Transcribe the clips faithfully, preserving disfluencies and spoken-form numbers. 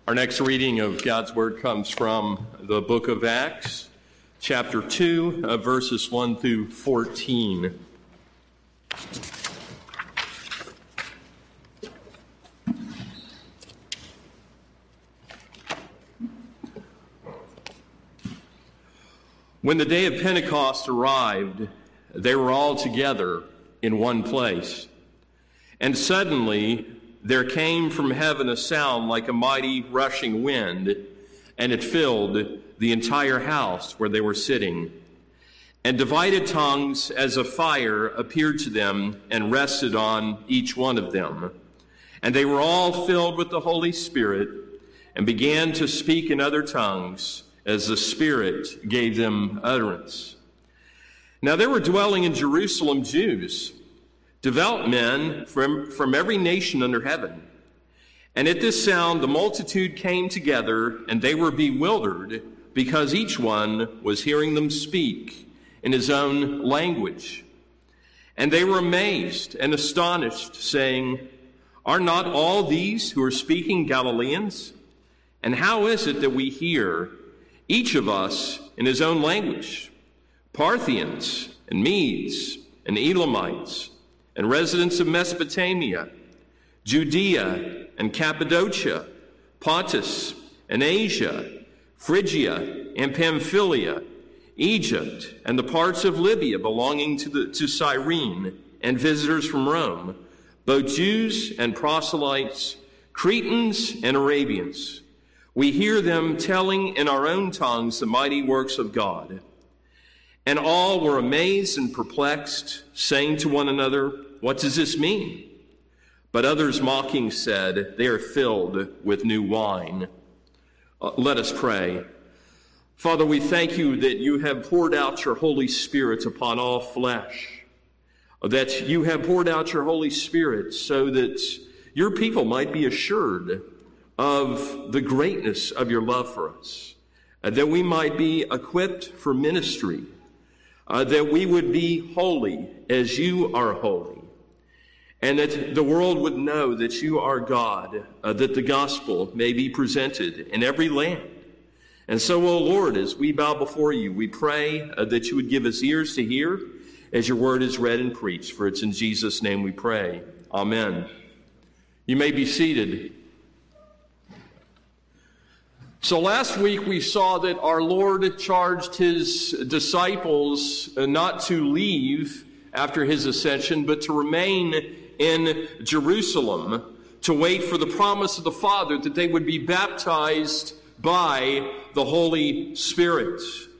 Our next reading of God's Word comes from the book of Acts, chapter two, uh, verses one through fourteen. When the day of Pentecost arrived, they were all together in one place. And suddenly there came from heaven a sound like a mighty rushing wind, and it filled the entire house where they were sitting. And divided tongues as of fire appeared to them and rested on each one of them. And they were all filled with the Holy Spirit and began to speak in other tongues as the Spirit gave them utterance. Now there were dwelling in Jerusalem Jews, devout men from, from every nation under heaven. And at this sound the multitude came together, and they were bewildered, because each one was hearing them speak in his own language. And they were amazed and astonished, saying, "Are not all these who are speaking Galileans? And how is it that we hear, each of us in his own language, Parthians and Medes and Elamites, and residents of Mesopotamia, Judea and Cappadocia, Pontus and Asia, Phrygia and Pamphylia, Egypt and the parts of Libya belonging to, the, to Cyrene, and visitors from Rome, both Jews and proselytes, Cretans and Arabians. We hear them telling in our own tongues the mighty works of God." And all were amazed and perplexed, saying to one another, "What does this mean?" But others mocking said, "They are filled with new wine." Uh, let us pray. Father, we thank you that you have poured out your Holy Spirit upon all flesh, that you have poured out your Holy Spirit so that your people might be assured of the greatness of your love for us, uh, that we might be equipped for ministry, uh, that we would be holy as you are holy, and that the world would know that you are God, uh, that the gospel may be presented in every land. And so, O Lord, as we bow before you, we pray uh, that you would give us ears to hear as your word is read and preached, for it's in Jesus' name we pray. Amen. You may be seated. So last week we saw that our Lord charged his disciples not to leave after his ascension, but to remain in Jerusalem, to wait for the promise of the Father that they would be baptized by the Holy Spirit.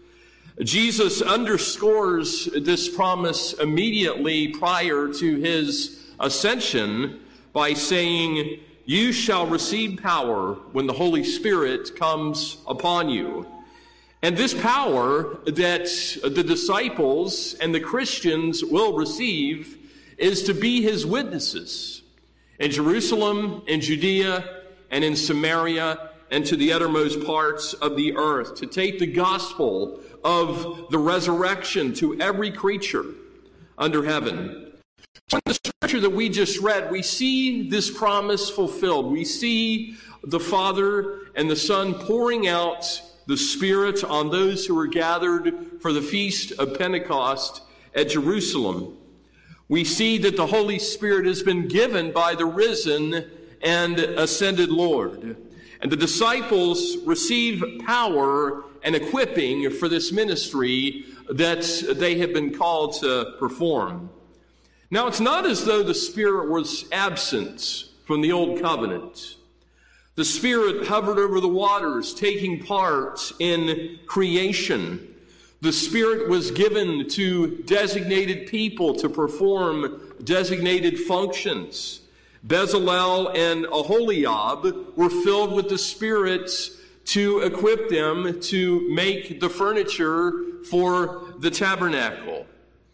Jesus underscores this promise immediately prior to his ascension by saying, "You shall receive power when the Holy Spirit comes upon you." And this power that the disciples and the Christians will receive is to be his witnesses in Jerusalem, in Judea, and in Samaria, and to the uttermost parts of the earth, to take the gospel of the resurrection to every creature under heaven. So in the scripture that we just read, we see this promise fulfilled. We see the Father and the Son pouring out the Spirit on those who were gathered for the feast of Pentecost at Jerusalem. We see that the Holy Spirit has been given by the risen and ascended Lord. And the disciples receive power and equipping for this ministry that they have been called to perform. Now, it's not as though the Spirit was absent from the Old Covenant. The Spirit hovered over the waters, taking part in creation. The Spirit was given to designated people to perform designated functions. Bezalel and Aholiab were filled with the Spirit to equip them to make the furniture for the tabernacle.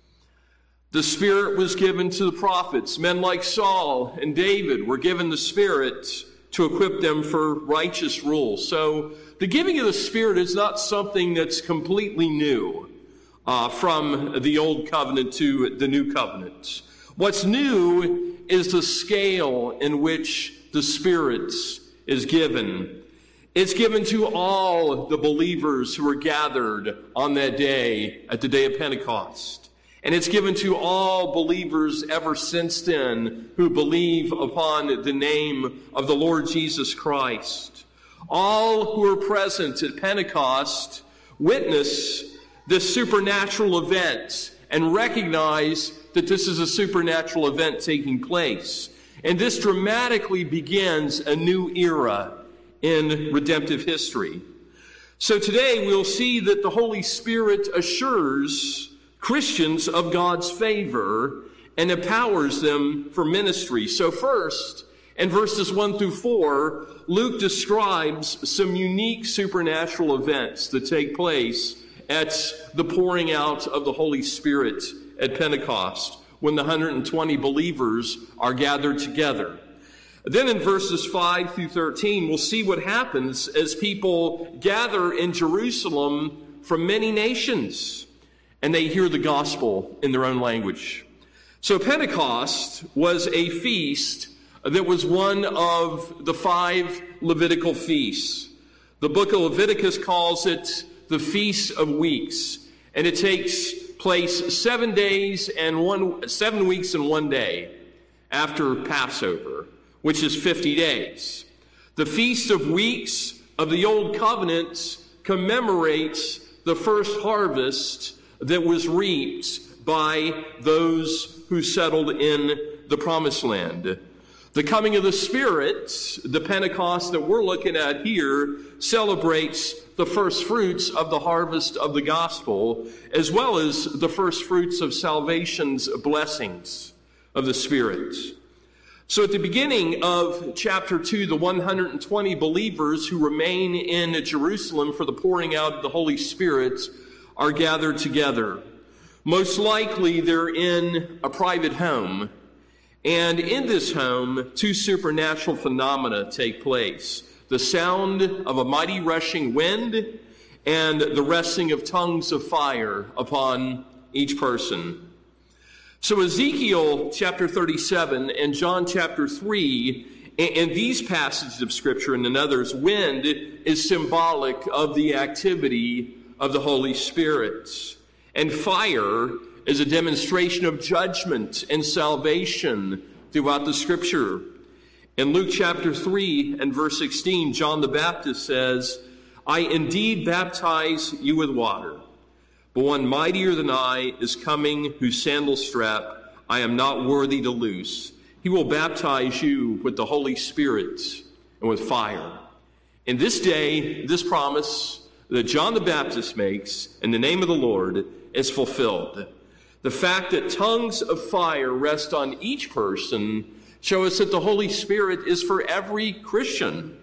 The Spirit was given to the prophets. Men like Saul and David were given the Spirit to equip them for righteous rule. So the giving of the Spirit is not something that's completely new uh, from the Old Covenant to the New Covenant. What's new is the scale in which the Spirit is given. It's given to all the believers who were gathered on that day at the day of Pentecost. And it's given to all believers ever since then who believe upon the name of the Lord Jesus Christ. All who are present at Pentecost witness this supernatural event and recognize that this is a supernatural event taking place. And this dramatically begins a new era in redemptive history. So today we'll see that the Holy Spirit assures Christians of God's favor and empowers them for ministry. So first, in verses one through four, Luke describes some unique supernatural events that take place at the pouring out of the Holy Spirit at Pentecost, when the one hundred twenty believers are gathered together. Then in verses five through thirteen, we'll see what happens as people gather in Jerusalem from many nations, and they hear the gospel in their own language. So Pentecost was a feast that was one of the five Levitical feasts. The book of Leviticus calls it the Feast of Weeks, and it takes place seven days and one, seven weeks and one day after Passover, which is fifty days. The Feast of Weeks of the Old Covenant commemorates the first harvest that was reaped by those who settled in the Promised Land. The coming of the Spirit, the Pentecost that we're looking at here, celebrates the first fruits of the harvest of the gospel, as well as the first fruits of salvation's blessings of the Spirit. So at the beginning of chapter two, the one hundred twenty believers who remain in Jerusalem for the pouring out of the Holy Spirit are gathered together. Most likely they're in a private home. And in this home, two supernatural phenomena take place. The sound of a mighty rushing wind and the resting of tongues of fire upon each person. So Ezekiel chapter thirty-seven and John chapter three, and these passages of Scripture and in others, wind is symbolic of the activity of the Holy Spirit. And fire is a demonstration of judgment and salvation throughout the Scripture. In Luke chapter three and verse sixteen, John the Baptist says, "I indeed baptize you with water, but one mightier than I is coming, whose sandal strap I am not worthy to loose. He will baptize you with the Holy Spirit and with fire." In this day, this promise that John the Baptist makes in the name of the Lord is fulfilled. The fact that tongues of fire rest on each person show us that the Holy Spirit is for every Christian.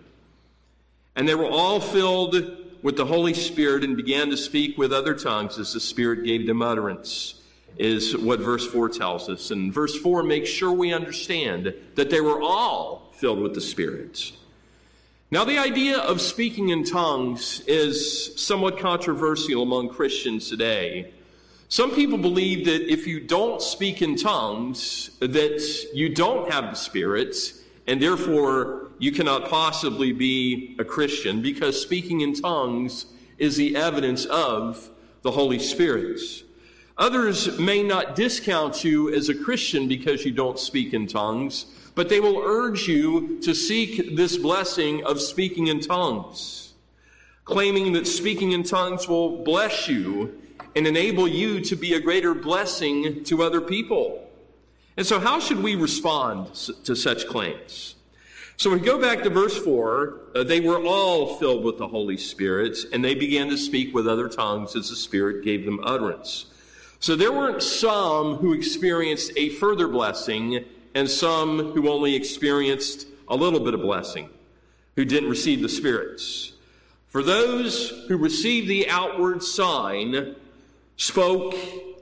And they were all filled with the Holy Spirit and began to speak with other tongues as the Spirit gave them utterance, is what verse four tells us. And verse four makes sure we understand that they were all filled with the Spirit. Now, the idea of speaking in tongues is somewhat controversial among Christians today. Some people believe that if you don't speak in tongues, that you don't have the Spirit, and therefore you cannot possibly be a Christian, because speaking in tongues is the evidence of the Holy Spirit. Others may not discount you as a Christian because you don't speak in tongues, but they will urge you to seek this blessing of speaking in tongues, claiming that speaking in tongues will bless you and enable you to be a greater blessing to other people. And so how should we respond to such claims? So we go back to verse four. Uh, they were all filled with the Holy Spirit, and they began to speak with other tongues as the Spirit gave them utterance. So there weren't some who experienced a further blessing and some who only experienced a little bit of blessing, who didn't receive the Spirit. For those who received the outward sign spoke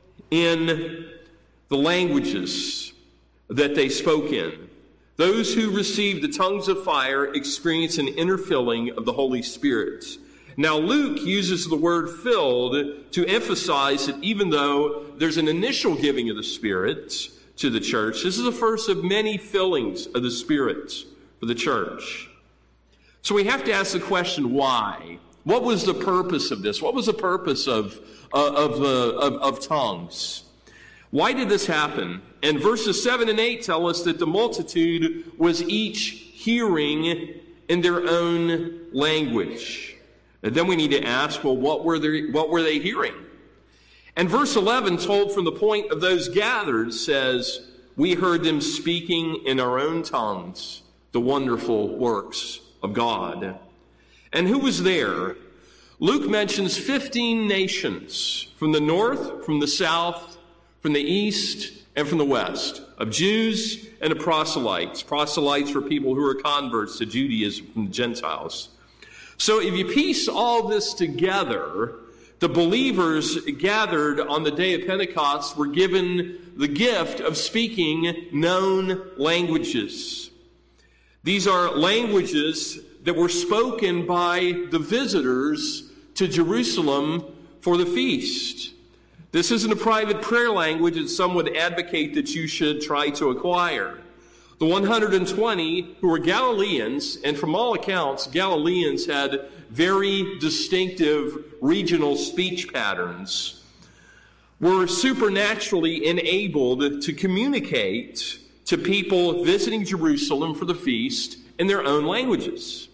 in the languages that they spoke in. Those who received the tongues of fire experienced an inner filling of the Holy Spirit. Now, Luke uses the word filled to emphasize that even though there's an initial giving of the Spirit to the church, this is the first of many fillings of the Spirit for the church. So we have to ask the question, why? What was the purpose of this? What was the purpose of, uh, of, uh, of, of tongues? Why did this happen? And verses seven and eight tell us that the multitude was each hearing in their own language. And then we need to ask, well, what were they, what were they hearing? And verse eleven, told from the point of those gathered, says, we heard them speaking in our own tongues the wonderful works of God. And who was there? Luke mentions fifteen nations, from the north, from the south, from the east, and from the west, of Jews and of proselytes. Proselytes were people who were converts to Judaism from the Gentiles. So if you piece all this together, the believers gathered on the day of Pentecost were given the gift of speaking known languages. These are languages that were spoken by the visitors to Jerusalem for the feast. This isn't a private prayer language that some would advocate that you should try to acquire. The one hundred twenty who were Galileans, and from all accounts, Galileans had very distinctive regional speech patterns, were supernaturally enabled to communicate to people visiting Jerusalem for the feast in their own languages.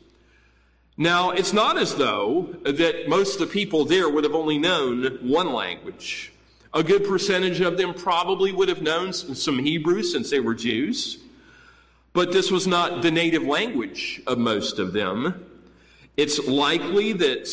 Now, it's not as though that most of the people there would have only known one language. A good percentage of them probably would have known some Hebrew since they were Jews, but this was not the native language of most of them. It's likely that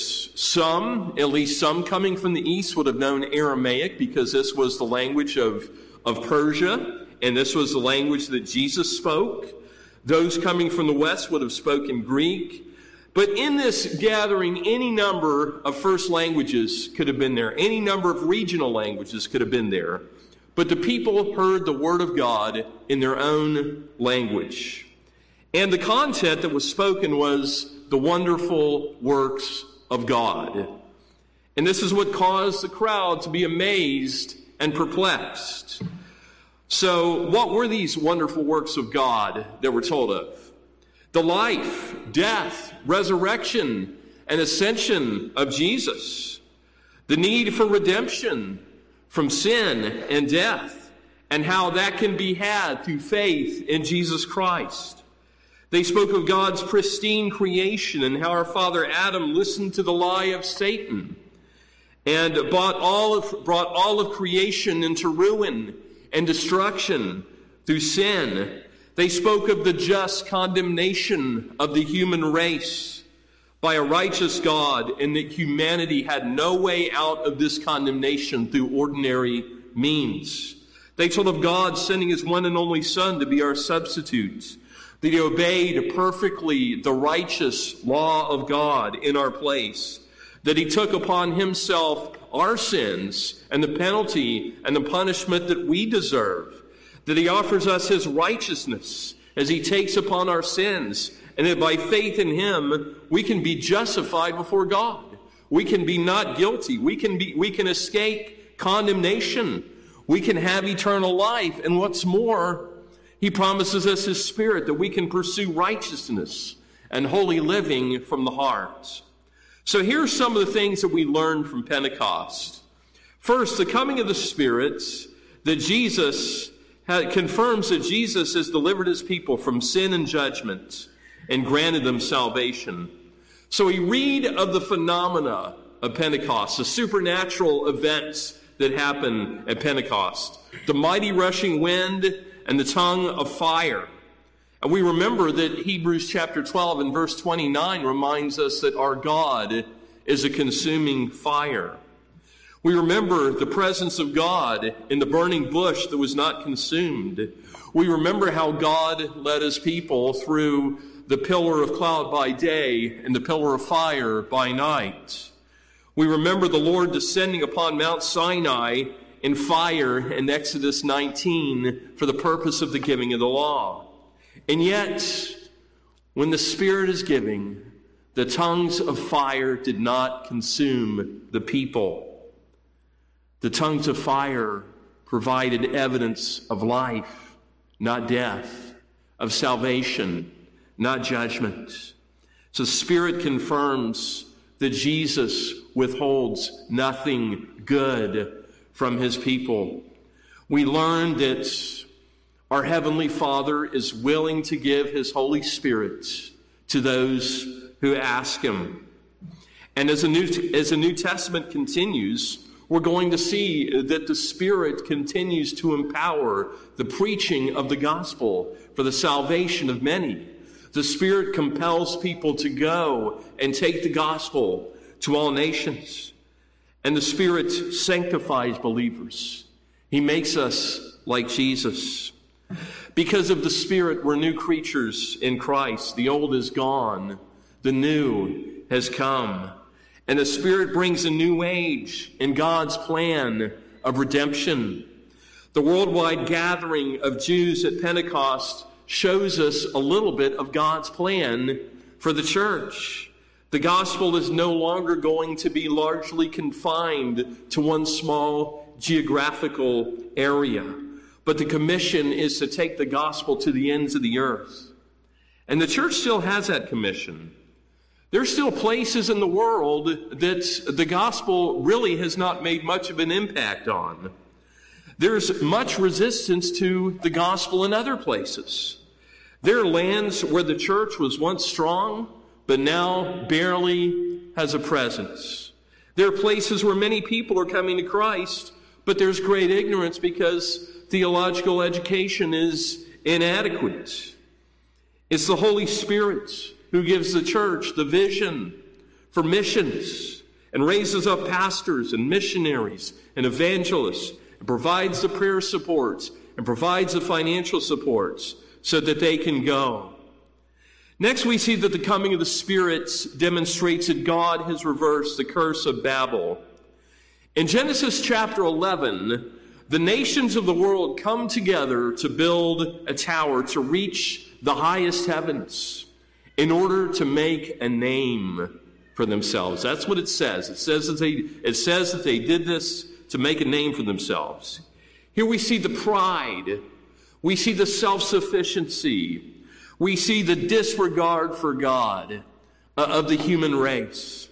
some, at least some coming from the east, would have known Aramaic because this was the language of, of Persia, and this was the language that Jesus spoke. Those coming from the west would have spoken Greek. But in this gathering, any number of first languages could have been there. Any number of regional languages could have been there. But the people heard the word of God in their own language. And the content that was spoken was the wonderful works of God. And this is what caused the crowd to be amazed and perplexed. So what were these wonderful works of God that we're told of? The life, death, resurrection, and ascension of Jesus. The need for redemption from sin and death, and how that can be had through faith in Jesus Christ. They spoke of God's pristine creation and how our father Adam listened to the lie of Satan and brought all of, brought all of creation into ruin and destruction through sin. They spoke of the just condemnation of the human race by a righteous God, and that humanity had no way out of this condemnation through ordinary means. They told of God sending his one and only Son to be our substitute, that he obeyed perfectly the righteous law of God in our place, that he took upon himself our sins and the penalty and the punishment that we deserve, that he offers us his righteousness as he takes upon our sins, and that by faith in him, we can be justified before God. We can be not guilty. We can be, we can escape condemnation. We can have eternal life. And what's more, he promises us his Spirit that we can pursue righteousness and holy living from the heart. So here's some of the things that we learned from Pentecost. First, the coming of the Spirit, that Jesus confirms that Jesus has delivered his people from sin and judgment and granted them salvation. So we read of the phenomena of Pentecost, the supernatural events that happen at Pentecost, the mighty rushing wind and the tongue of fire. And we remember that Hebrews chapter twelve and verse twenty-nine reminds us that our God is a consuming fire. We remember the presence of God in the burning bush that was not consumed. We remember how God led his people through the pillar of cloud by day and the pillar of fire by night. We remember the Lord descending upon Mount Sinai in fire in Exodus nineteen for the purpose of the giving of the law. And yet, when the Spirit is giving, the tongues of fire did not consume the people. The tongues of fire provided evidence of life, not death, of salvation, not judgment. So the Spirit confirms that Jesus withholds nothing good from his people. We learn that our Heavenly Father is willing to give his Holy Spirit to those who ask him. And as the New, as the New Testament continues, we're going to see that the Spirit continues to empower the preaching of the gospel for the salvation of many. The Spirit compels people to go and take the gospel to all nations. And the Spirit sanctifies believers. He makes us like Jesus. Because of the Spirit, we're new creatures in Christ. The old is gone. The new has come. And the Spirit brings a new age in God's plan of redemption. The worldwide gathering of Jews at Pentecost shows us a little bit of God's plan for the church. The gospel is no longer going to be largely confined to one small geographical area, but the commission is to take the gospel to the ends of the earth. And the church still has that commission. There's still places in the world that the gospel really has not made much of an impact on. There's much resistance to the gospel in other places. There are lands where the church was once strong, but now barely has a presence. There are places where many people are coming to Christ, but there's great ignorance because theological education is inadequate. It's the Holy Spirit who gives the church the vision for missions and raises up pastors and missionaries and evangelists and provides the prayer supports and provides the financial supports so that they can go. Next, we see that the coming of the Spirit demonstrates that God has reversed the curse of Babel. In Genesis chapter eleven, the nations of the world come together to build a tower to reach the highest heavens in order to make a name for themselves. That's what it says. It says that they, it says that they did this to make a name for themselves. Here we see the pride. We see the self-sufficiency. We see the disregard for God uh, of the human race.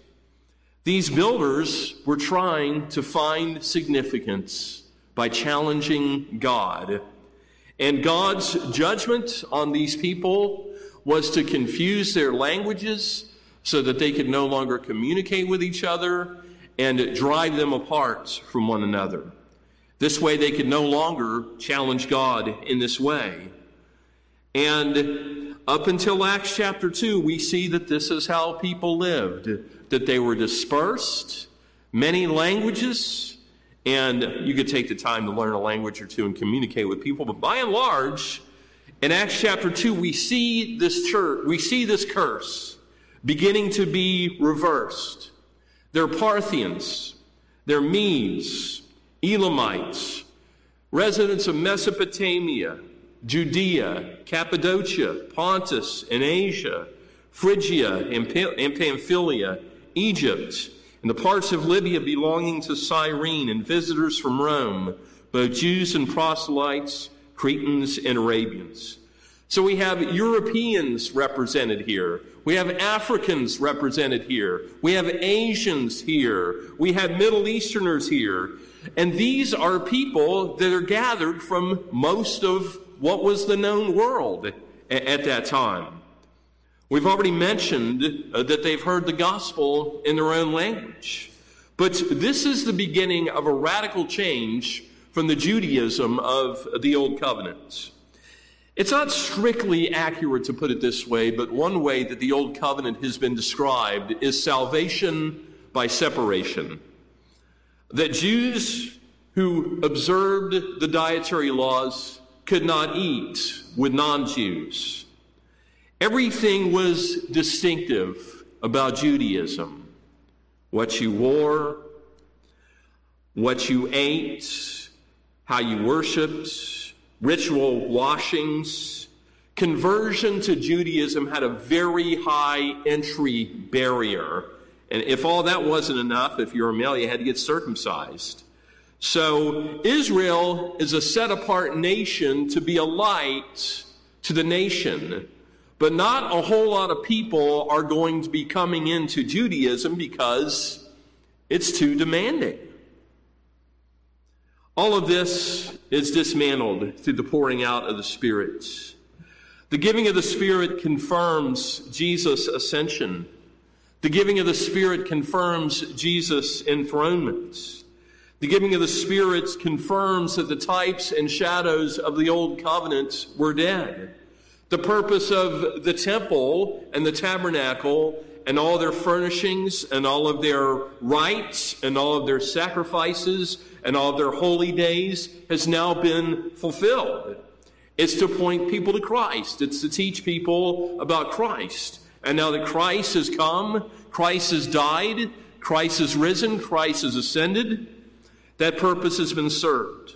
These builders were trying to find significance by challenging God. And God's judgment on these people was to confuse their languages so that they could no longer communicate with each other and drive them apart from one another. This way they could no longer challenge God in this way. And up until Acts chapter two, we see that this is how people lived, that they were dispersed, many languages, and you could take the time to learn a language or two and communicate with people. But by and large, in Acts chapter two, we see this church, we see this curse beginning to be reversed. They're Parthians, they're Medes, Elamites, residents of Mesopotamia, Judea, Cappadocia, Pontus, and Asia, Phrygia and Pamphylia, Egypt, and the parts of Libya belonging to Cyrene, and visitors from Rome, both Jews and proselytes, Cretans and Arabians. So we have Europeans represented here. We have Africans represented here. We have Asians here. We have Middle Easterners here. And these are people that are gathered from most of what was the known world at that time. We've already mentioned uh, that they've heard the gospel in their own language. But this is the beginning of a radical change from the Judaism of the Old Covenant. It's not strictly accurate to put it this way, but one way that the Old Covenant has been described is salvation by separation. That Jews who observed the dietary laws could not eat with non-Jews. Everything was distinctive about Judaism. What you wore, what you ate, how you worshiped, ritual washings. Conversion to Judaism had a very high entry barrier. And if all that wasn't enough, if you're a male, you had to get circumcised. So Israel is a set-apart nation to be a light to the nation. But not a whole lot of people are going to be coming into Judaism because it's too demanding. All of this is dismantled through the pouring out of the Spirit. The giving of the Spirit confirms Jesus' ascension. The giving of the Spirit confirms Jesus' enthronement. The giving of the Spirit confirms that the types and shadows of the old covenant were dead. The purpose of the temple and the tabernacle and all their furnishings and all of their rites and all of their sacrifices and all of their holy days has now been fulfilled. It's to point people to Christ. It's to teach people about Christ. And now that Christ has come, Christ has died, Christ has risen, Christ has ascended, that purpose has been served.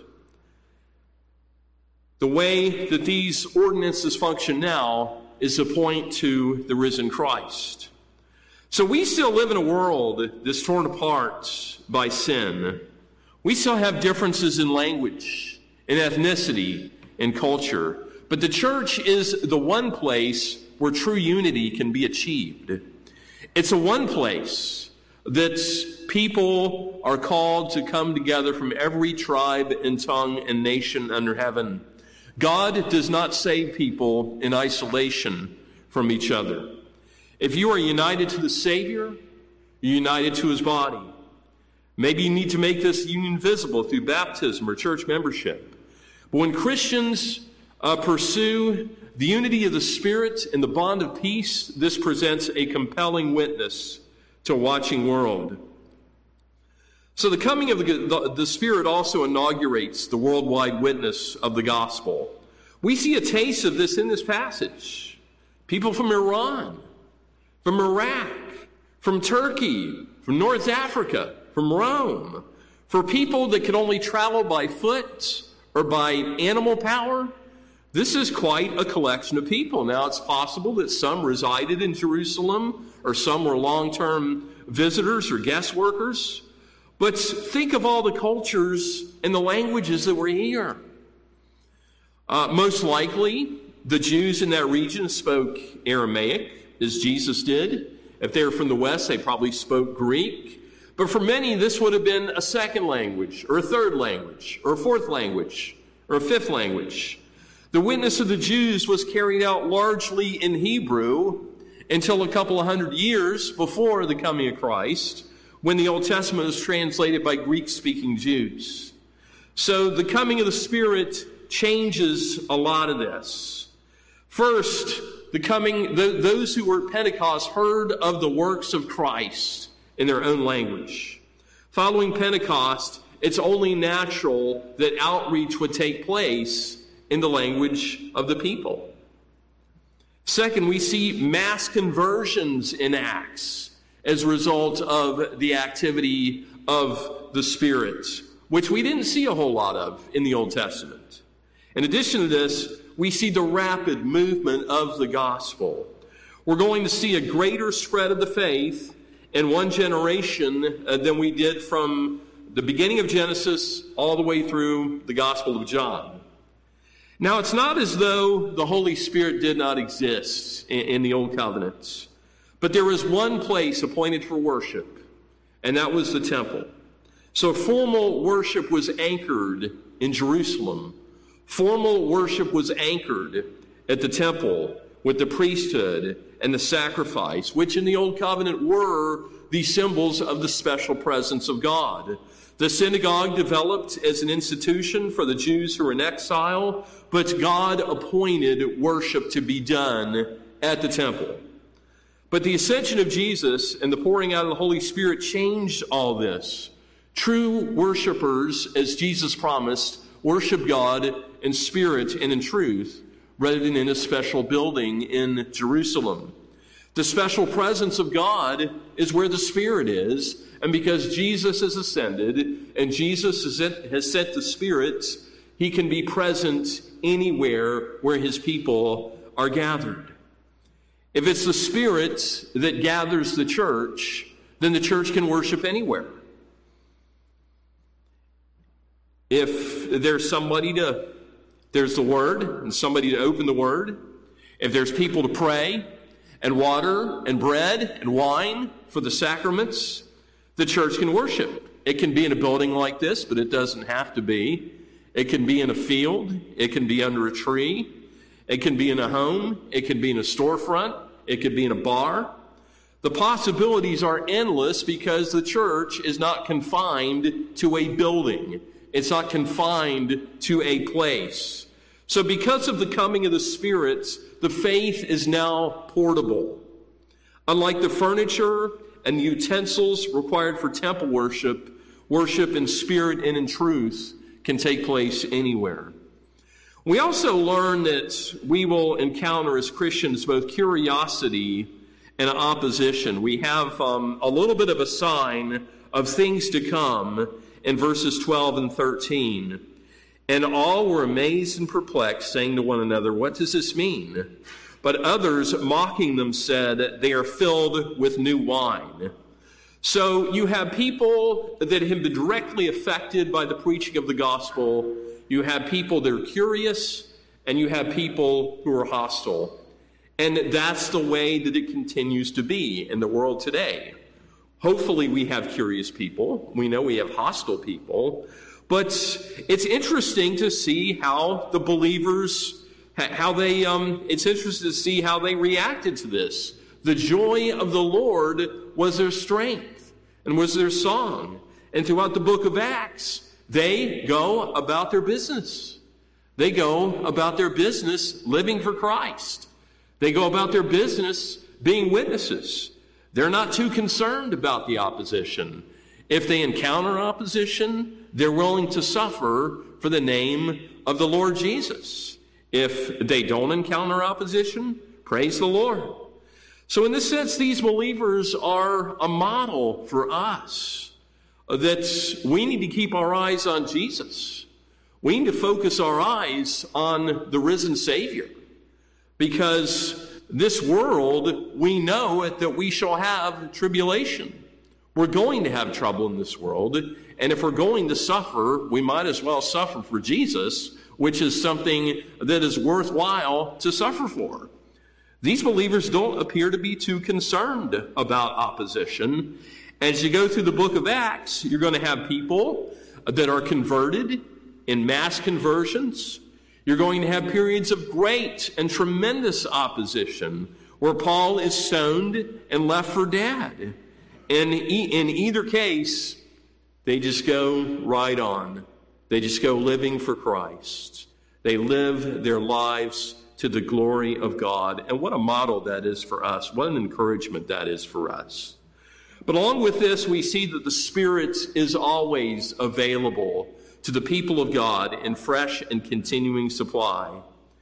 The way that these ordinances function now is to point to the risen Christ. So we still live in a world that's torn apart by sin. We still have differences in language, in ethnicity, in culture. But the church is the one place where true unity can be achieved. It's a one place that people are called to come together from every tribe and tongue and nation under heaven. God does not save people in isolation from each other. If you are united to the Savior, you're united to his body. Maybe you need to make this union visible through baptism or church membership. But when Christians uh, pursue the unity of the Spirit and the bond of peace, this presents a compelling witness to a watching world. So the coming of the, the, the Spirit also inaugurates the worldwide witness of the gospel. We see a taste of this in this passage. People from Iran, from Iraq, from Turkey, from North Africa, from Rome, for people that could only travel by foot or by animal power, this is quite a collection of people. Now, it's possible that some resided in Jerusalem or some were long-term visitors or guest workers. But think of all the cultures and the languages that were here. Uh, most likely, the Jews in that region spoke Aramaic, as Jesus did. If they were from the West, they probably spoke Greek. But for many, this would have been a second language, or a third language, or a fourth language, or a fifth language. The witness of the Jews was carried out largely in Hebrew until a couple of hundred years before the coming of Christ, when the Old Testament was translated by Greek-speaking Jews. So the coming of the Spirit changes a lot of this. First, the coming, the, those who were at Pentecost heard of the works of Christ in their own language. Following Pentecost, it's only natural that outreach would take place in the language of the people. Second, we see mass conversions in Acts as a result of the activity of the Spirit, which we didn't see a whole lot of in the Old Testament. In addition to this, we see the rapid movement of the gospel. We're going to see a greater spread of the faith in one generation uh, than we did from the beginning of Genesis all the way through the Gospel of John. Now, it's not as though the Holy Spirit did not exist in, in the Old Covenant. But there was one place appointed for worship, and that was the temple. So formal worship was anchored in Jerusalem. Formal worship was anchored at the temple with the priesthood and the sacrifice, which in the Old Covenant were the symbols of the special presence of God. The synagogue developed as an institution for the Jews who were in exile, but God appointed worship to be done at the temple. But the ascension of Jesus and the pouring out of the Holy Spirit changed all this. True worshipers, as Jesus promised, worship God in spirit and in truth, rather than in a special building in Jerusalem. The special presence of God is where the Spirit is, and because Jesus has ascended and Jesus has sent the Spirit, he can be present anywhere where his people are gathered. If it's the Spirit that gathers the church, then the church can worship anywhere. If there's somebody to, there's the Word, and somebody to open the Word, If there's people to pray and water and bread and wine for the sacraments, the church can worship. It can be in a building like this, but it doesn't have to be. It can be in a field. It can be under a tree. It can be in a home. It can be in a storefront. It could be in a bar. The possibilities are endless because the church is not confined to a building. It's not confined to a place. So because of the coming of the Spirit, the faith is now portable. Unlike the furniture and the utensils required for temple worship, worship in spirit and in truth can take place anywhere. We also learn that we will encounter as Christians both curiosity and opposition. We have um, a little bit of a sign of things to come in verses twelve and thirteen. And all were amazed and perplexed, saying to one another, "What does this mean?" But others, mocking them, said, "They are filled with new wine." So you have people that have been directly affected by the preaching of the gospel. You have people that are curious, and you have people who are hostile. And that's the way that it continues to be in the world today. Hopefully we have curious people. We know we have hostile people. But it's interesting to see how the believers, how they, um, it's interesting to see how they reacted to this. The joy of the Lord was their strength and was their song. And throughout the book of Acts, they go about their business. They go about their business living for Christ. They go about their business being witnesses. They're not too concerned about the opposition. If they encounter opposition, they're willing to suffer for the name of the Lord Jesus. If they don't encounter opposition, praise the Lord. So in this sense, these believers are a model for us, that we need to keep our eyes on Jesus. We need to focus our eyes on the risen Savior, because this world, we know that we shall have tribulation. We're going to have trouble in this world, and if we're going to suffer, we might as well suffer for Jesus, which is something that is worthwhile to suffer for. These believers don't appear to be too concerned about opposition. As you go through the book of Acts, you're going to have people that are converted in mass conversions. You're going to have periods of great and tremendous opposition where Paul is stoned and left for dead. And in either case, they just go right on. They just go living for Christ. They live their lives to the glory of God. And what a model that is for us. What an encouragement that is for us. But along with this, we see that the Spirit is always available to the people of God in fresh and continuing supply.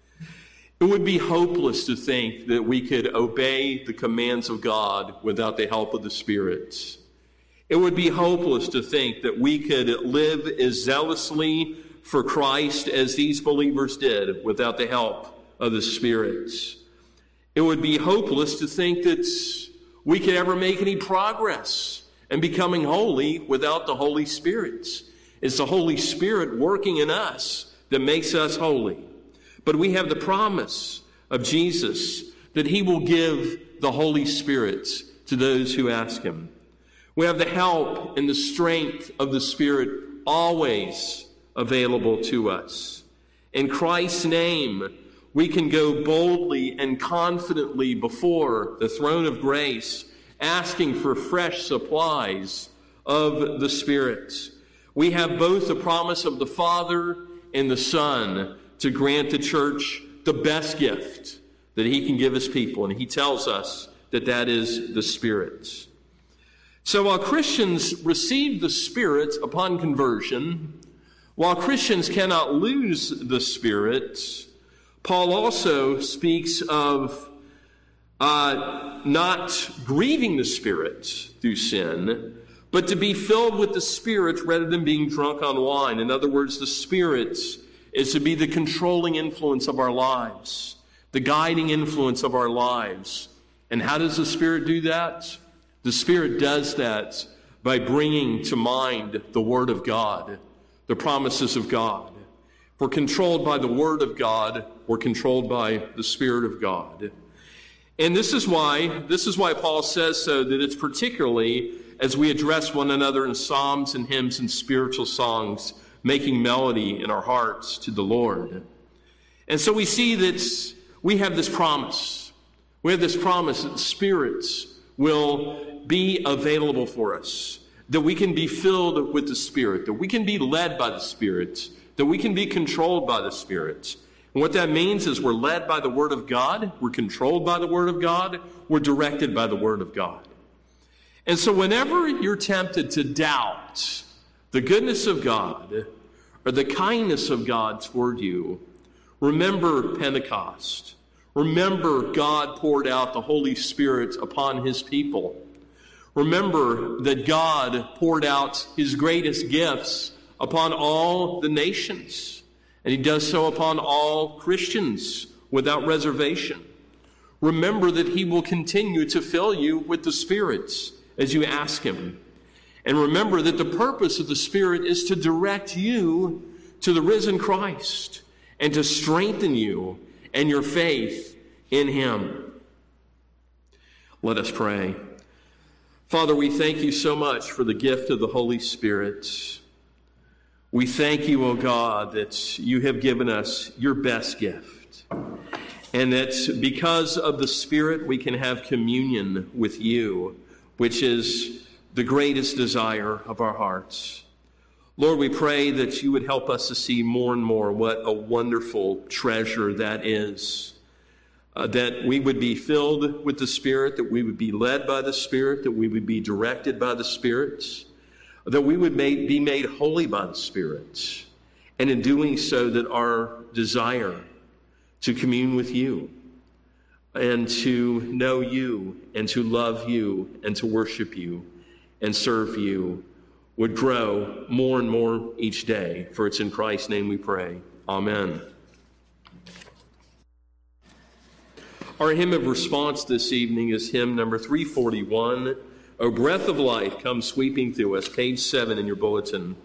It would be hopeless to think that we could obey the commands of God without the help of the Spirit. It would be hopeless to think that we could live as zealously for Christ as these believers did without the help of the Spirit. It would be hopeless to think that we could ever make any progress in becoming holy without the Holy Spirit. It's the Holy Spirit working in us that makes us holy. But we have the promise of Jesus that he will give the Holy Spirit to those who ask him. We have the help and the strength of the Spirit always available to us. In Christ's name, we can go boldly and confidently before the throne of grace, asking for fresh supplies of the Spirit. We have both the promise of the Father and the Son to grant the church the best gift that he can give his people. And he tells us that that is the Spirit. So while Christians receive the Spirit upon conversion, while Christians cannot lose the Spirit, Paul also speaks of uh, not grieving the Spirit through sin, but to be filled with the Spirit rather than being drunk on wine. In other words, the Spirit is to be the controlling influence of our lives, the guiding influence of our lives. And how does the Spirit do that? The Spirit does that by bringing to mind the Word of God, the promises of God. If we're controlled by the Word of God, we're controlled by the Spirit of God. And this is why, this is why Paul says so, that it's particularly as we address one another in psalms and hymns and spiritual songs, making melody in our hearts to the Lord. And so we see that we have this promise. We have this promise that spirits will be available for us, that we can be filled with the Spirit, that we can be led by the Spirit, that we can be controlled by the Spirit. And what that means is we're led by the Word of God, we're controlled by the Word of God, we're directed by the Word of God. And so whenever you're tempted to doubt the goodness of God or the kindness of God toward you, remember Pentecost. Remember God poured out the Holy Spirit upon his people. Remember that God poured out his greatest gifts upon all the nations, and he does so upon all Christians without reservation. Remember that he will continue to fill you with the Spirit as you ask him. And remember that the purpose of the Spirit is to direct you to the risen Christ and to strengthen you and your faith in him. Let us pray. Father, we thank you so much for the gift of the Holy Spirit. We thank you, O God, that you have given us your best gift, and that because of the Spirit we can have communion with you, which is the greatest desire of our hearts. Lord, we pray that you would help us to see more and more what a wonderful treasure that is. Uh, that we would be filled with the Spirit, that we would be led by the Spirit, that we would be directed by the Spirit, that we would make, be made holy by the Spirit, and in doing so that our desire to commune with you and to know you and to love you and to worship you and serve you would grow more and more each day. For it's in Christ's name we pray. Amen. Our hymn of response this evening is hymn number three forty-one, O Breath of Life, Come Sweeping Through Us, page seven in your bulletin.